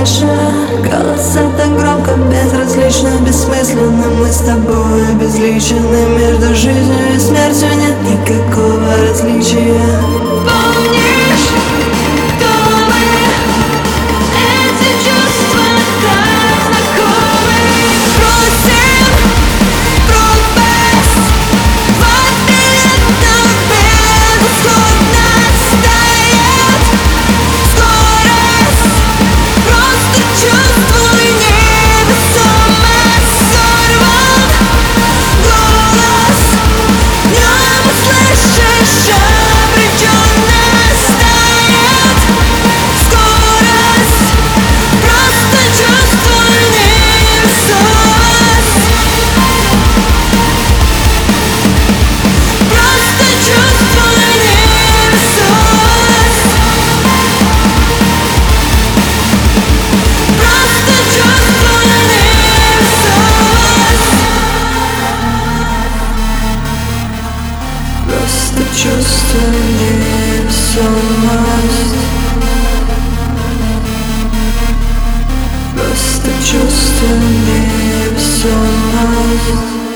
дальше. Голоса так громко, безразлично, бессмысленно. Мы с тобой обезличены. Между жизнью и смертью нет никакого различия. Помнишь, кто мы? Эти чувства так знакомы. Просим пропасть в ответ на безысходно стоять. Скорость, просто чувствуй, невесомо сорван голос. Днем услышишь, обреченно стоять. Скорость, просто чувствуй невесомость. Просто чувствуй невесомость. Просто чувствуй невесомость. Просто чувствуй невесомость. Просто чувствуй невесомость.